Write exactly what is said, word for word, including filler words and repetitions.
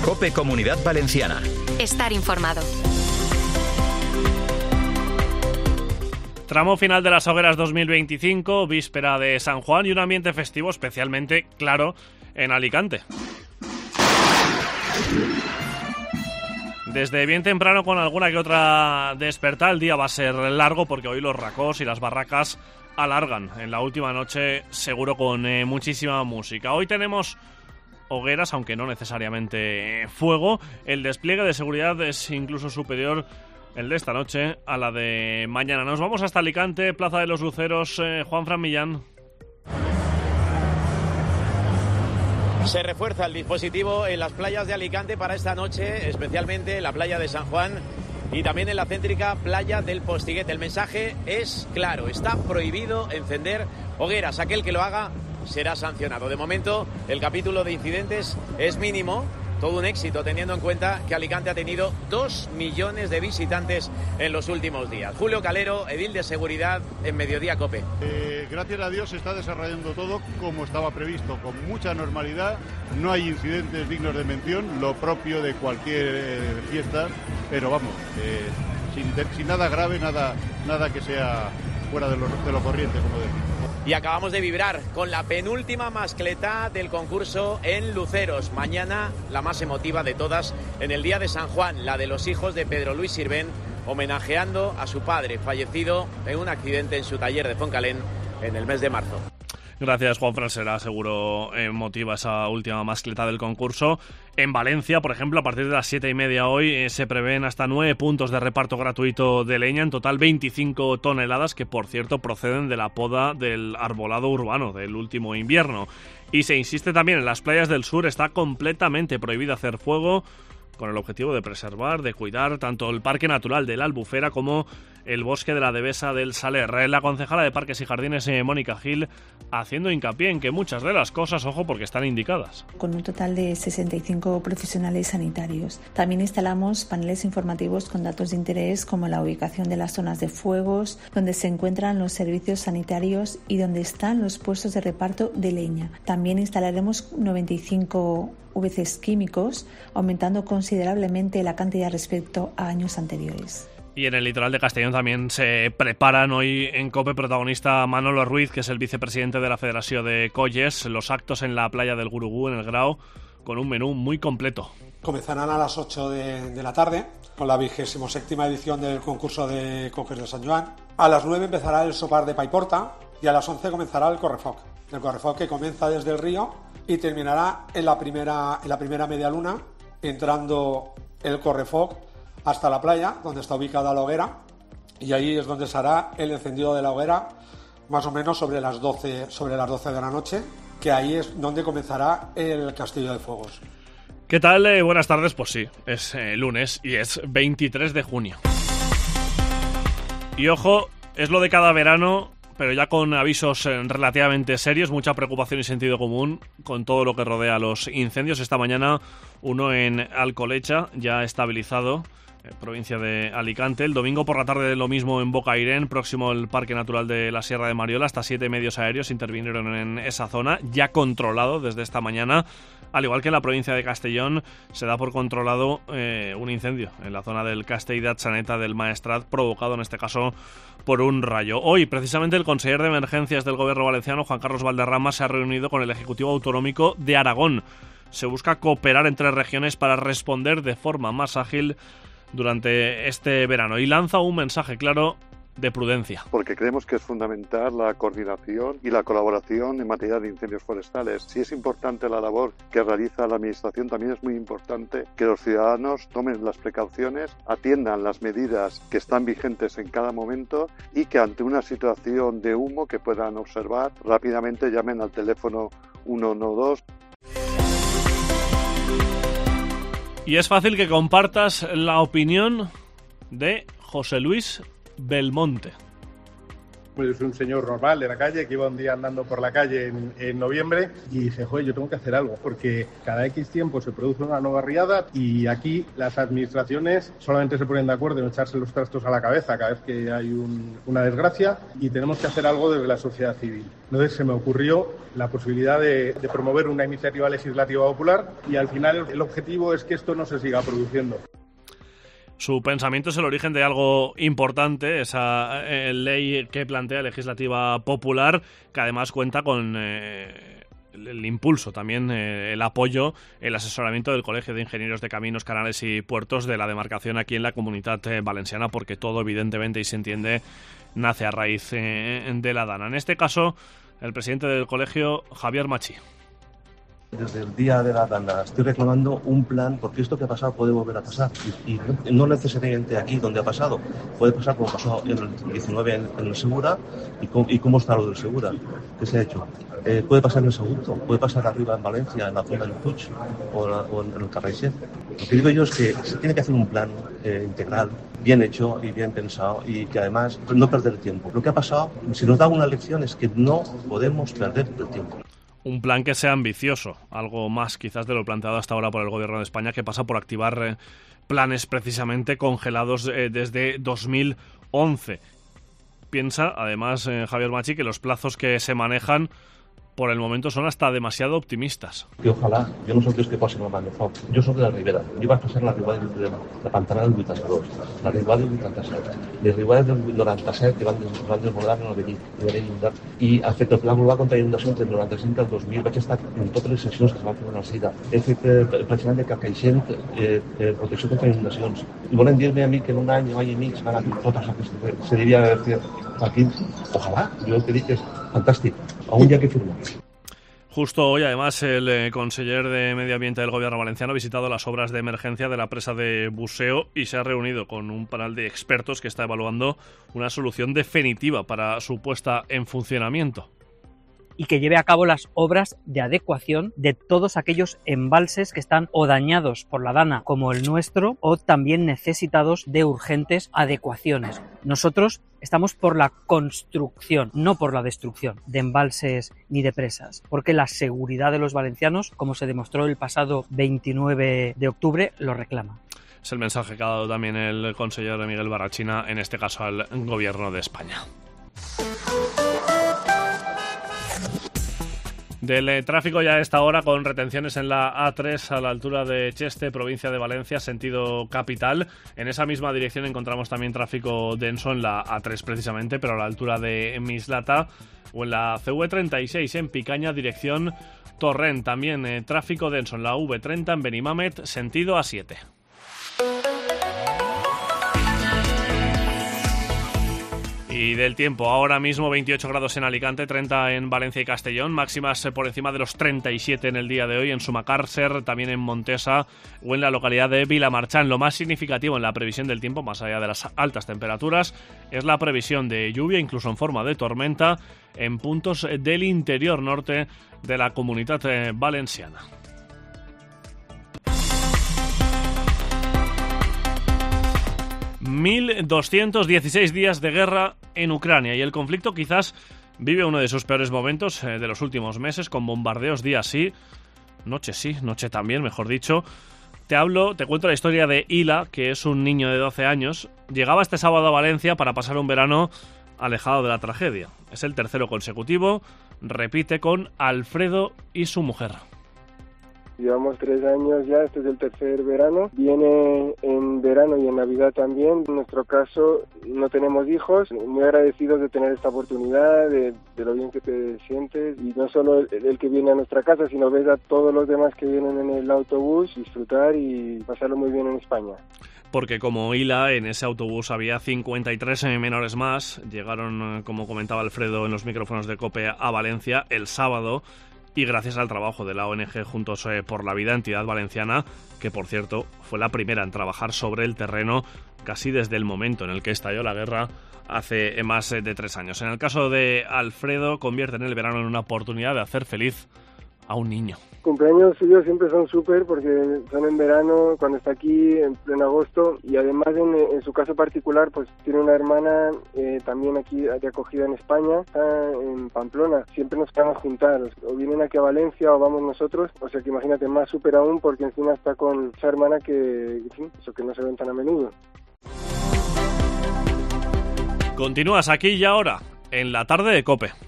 COPE Comunidad Valenciana. Estar informado. Tramo final de las hogueras dos mil veinticinco, víspera de San Juan y un ambiente festivo especialmente claro en Alicante. Desde bien temprano, con alguna que otra despertar, el día va a ser largo porque hoy los racós y las barracas alargan. En la última noche seguro con eh, muchísima música. Hoy tenemos hogueras, aunque no necesariamente eh, fuego. El despliegue de seguridad es incluso superior, el de esta noche, a la de mañana. Nos vamos hasta Alicante, Plaza de los Luceros. eh, Juanfran Millán. Se refuerza el dispositivo en las playas de Alicante para esta noche, especialmente en la playa de San Juan y también en la céntrica playa del Postiguet. El mensaje es claro, está prohibido encender hogueras. Aquel que lo haga será sancionado. De momento, el capítulo de incidentes es mínimo. Todo un éxito, teniendo en cuenta que Alicante ha tenido dos millones de visitantes en los últimos días. Julio Calero, edil de seguridad en Mediodía COPE. Eh, gracias a Dios se está desarrollando todo como estaba previsto, con mucha normalidad. No hay incidentes dignos de mención, lo propio de cualquier eh, fiesta, pero vamos, eh, sin, sin nada grave, nada, nada que sea fuera de lo, de lo corriente, como decimos. Y acabamos de vibrar con la penúltima mascletá del concurso en Luceros. Mañana la más emotiva de todas en el día de San Juan, la de los hijos de Pedro Luis Sirvent, homenajeando a su padre, fallecido en un accidente en su taller de Foncalén en el mes de marzo. Gracias, Juanfran. Será seguro emotiva esa última mascleta del concurso. En Valencia, por ejemplo, a partir de las siete y media hoy eh, se prevén hasta nueve puntos de reparto gratuito de leña, en total veinticinco toneladas, que por cierto proceden de la poda del arbolado urbano del último invierno. Y se insiste también, en las playas del sur está completamente prohibido hacer fuego, con el objetivo de preservar, de cuidar tanto el Parque Natural de la Albufera como el Bosque de la Devesa del Saler. La concejala de Parques y Jardines, eh, Mónica Gil, haciendo hincapié en que muchas de las cosas, ojo, porque están indicadas. Con un total de sesenta y cinco profesionales sanitarios. También instalamos paneles informativos con datos de interés como la ubicación de las zonas de fuegos, donde se encuentran los servicios sanitarios y donde están los puestos de reparto de leña. También instalaremos noventa y cinco V Cs químicos, aumentando considerablemente la cantidad respecto a años anteriores. Y en el litoral de Castellón también se preparan hoy en COPE, protagonista Manolo Ruiz, que es el vicepresidente de la Federación de Colles, los actos en la playa del Gurugú, en el Grao, con un menú muy completo. Comenzarán a las ocho de, de la tarde, con la vigésimo séptima edición del concurso de coques de San Joan. A las nueve empezará el sopar de Paiporta y a las once comenzará el correfoc. El correfoc que comienza desde el río y terminará en la primera, en la primera media luna, entrando el correfoc hasta la playa, donde está ubicada la hoguera, y ahí es donde se hará el encendido de la hoguera, más o menos sobre las doce, sobre las doce de la noche, que ahí es donde comenzará el Castillo de Fuegos. ¿Qué tal? Eh, buenas tardes. Pues sí, es eh, lunes y es veintitrés de junio. Y ojo, es lo de cada verano, pero ya con avisos eh, relativamente serios, mucha preocupación y sentido común con todo lo que rodea a los incendios. Esta mañana uno en Alcolecha, ya estabilizado, provincia de Alicante. El domingo por la tarde lo mismo en Bocairén, próximo al Parque Natural de la Sierra de Mariola. Hasta siete medios aéreos intervinieron en esa zona, ya controlado desde esta mañana. Al igual que en la provincia de Castellón, se da por controlado eh, un incendio en la zona del Castell d'Atxaneta del Maestrat, provocado en este caso por un rayo. Hoy, precisamente, el consejero de Emergencias del Gobierno valenciano, Juan Carlos Valderrama, se ha reunido con el Ejecutivo Autonómico de Aragón. Se busca cooperar entre regiones para responder de forma más ágil durante este verano y lanza un mensaje claro de prudencia. Porque creemos que es fundamental la coordinación y la colaboración en materia de incendios forestales. Si es importante la labor que realiza la Administración, también es muy importante que los ciudadanos tomen las precauciones, atiendan las medidas que están vigentes en cada momento y que ante una situación de humo que puedan observar, rápidamente llamen al teléfono uno uno dos. Y es fácil que compartas la opinión de José Luis Belmonte. Pues es un señor normal de la calle que iba un día andando por la calle en, en noviembre y dije, joder, yo tengo que hacer algo porque cada X tiempo se produce una nueva riada y aquí las administraciones solamente se ponen de acuerdo en echarse los trastos a la cabeza cada vez que hay un, una desgracia y tenemos que hacer algo desde la sociedad civil. Entonces se me ocurrió la posibilidad de, de promover una iniciativa legislativa popular y al final el, el objetivo es que esto no se siga produciendo. Su pensamiento es el origen de algo importante, esa eh, ley que plantea legislativa popular, que además cuenta con eh, el, el impulso, también eh, el apoyo, el asesoramiento del Colegio de Ingenieros de Caminos, Canales y Puertos de la demarcación aquí en la Comunitat eh, Valenciana, porque todo evidentemente, y se entiende, nace a raíz eh, de la DANA. En este caso, el presidente del colegio, Javier Machí. Desde el día de la DANA estoy reclamando un plan, porque esto que ha pasado puede volver a pasar y, y no necesariamente aquí donde ha pasado, puede pasar como pasó en el diecinueve en, en el Segura y, com, y cómo está lo del Segura, que se ha hecho. Eh, puede pasar en el Segundo, puede pasar arriba en Valencia, en la zona del Puig o, la, o en, en el Carraixent. Lo que digo yo es que se tiene que hacer un plan eh, integral, bien hecho y bien pensado y que además no perder el tiempo. Lo que ha pasado, si nos da una lección, es que no podemos perder el tiempo. Un plan que sea ambicioso, algo más quizás de lo planteado hasta ahora por el Gobierno de España, que pasa por activar eh, planes precisamente congelados eh, desde dos mil once. Piensa, además, eh, Javier Machí, que los plazos que se manejan por el momento son hasta demasiado optimistas. Que ojalá, jo no soc dels que posen la mà de foc, jo soc de la Ribera, jo vaig passar la riuada de la Pantana del vuitanta-dos, la riuada del vuitanta-set, les riuades del noranta-set que van, van desbordar en el Verí, i ha fet el pla global contra inundacions del noranta-cinc al dos mil, vaig estar en totes les sessions que es van fer en el SIDA, he fet el planejament de Carcaixent, eh, eh, protecció contra inundacions, i volen dir-me a mi que en un any o any i mig van a fer totes les que se devia haver fet aquí, ojalà, jo el que dic és fantàstic, aún ya que firmar. Justo hoy, además, el eh, conseller de Medio Ambiente del Gobierno valenciano ha visitado las obras de emergencia de la presa de Buseo y se ha reunido con un panel de expertos que está evaluando una solución definitiva para su puesta en funcionamiento. Y que lleve a cabo las obras de adecuación de todos aquellos embalses que están o dañados por la DANA, como el nuestro, o también necesitados de urgentes adecuaciones. Nosotros estamos por la construcción, no por la destrucción de embalses ni de presas, porque la seguridad de los valencianos, como se demostró el pasado veintinueve de octubre, lo reclama. Es el mensaje que ha dado también el consejero Miguel Barrachina, en este caso al Gobierno de España. Del eh, tráfico ya a esta hora, con retenciones en la A tres a la altura de Cheste, provincia de Valencia, sentido capital. En esa misma dirección encontramos también tráfico denso en la A tres precisamente, pero a la altura de Mislata, o en la C V treinta y seis en Picaña, dirección Torrent. También eh, tráfico denso en la V treinta en Benimamet, sentido A siete. Y del tiempo, ahora mismo veintiocho grados en Alicante, treinta en Valencia y Castellón, máximas por encima de los treinta y siete en el día de hoy en Sumacàrcer, también en Montesa o en la localidad de Vilamarchán. Lo más significativo en la previsión del tiempo, más allá de las altas temperaturas, es la previsión de lluvia, incluso en forma de tormenta, en puntos del interior norte de la Comunitat Valenciana. mil doscientos dieciséis días de guerra en Ucrania y el conflicto quizás vive uno de sus peores momentos eh, de los últimos meses, con bombardeos día sí, noche sí, noche también, mejor dicho. Te hablo, te cuento la historia de Hila, que es un niño de doce años. Llegaba este sábado a Valencia para pasar un verano alejado de la tragedia. Es el tercero consecutivo, repite con Alfredo y su mujer. Llevamos tres años ya, este es el tercer verano. Viene en verano y en Navidad también. En nuestro caso no tenemos hijos. Muy agradecidos de tener esta oportunidad, de, de lo bien que te sientes. Y no solo el, el que viene a nuestra casa, sino ves a todos los demás que vienen en el autobús, disfrutar y pasarlo muy bien en España. Porque como Hila, en ese autobús había cincuenta y tres menores más. Llegaron, como comentaba Alfredo en los micrófonos de COPE, a Valencia el sábado. Y gracias al trabajo de la O N G Juntos por la Vida, entidad valenciana, que por cierto fue la primera en trabajar sobre el terreno casi desde el momento en el que estalló la guerra hace más de tres años. En el caso de Alfredo, convierten el verano en una oportunidad de hacer feliz a un niño. Cumpleaños suyos siempre son súper porque son en verano, cuando está aquí, en pleno agosto, y además en, en su caso particular, pues tiene una hermana eh, también aquí de acogida en España, está en Pamplona. Siempre nos van a juntar, o vienen aquí a Valencia o vamos nosotros, o sea que imagínate, más súper aún porque encima está con esa hermana que, en fin, eso que no se ven tan a menudo. Continúas aquí y ahora, en la tarde de COPE.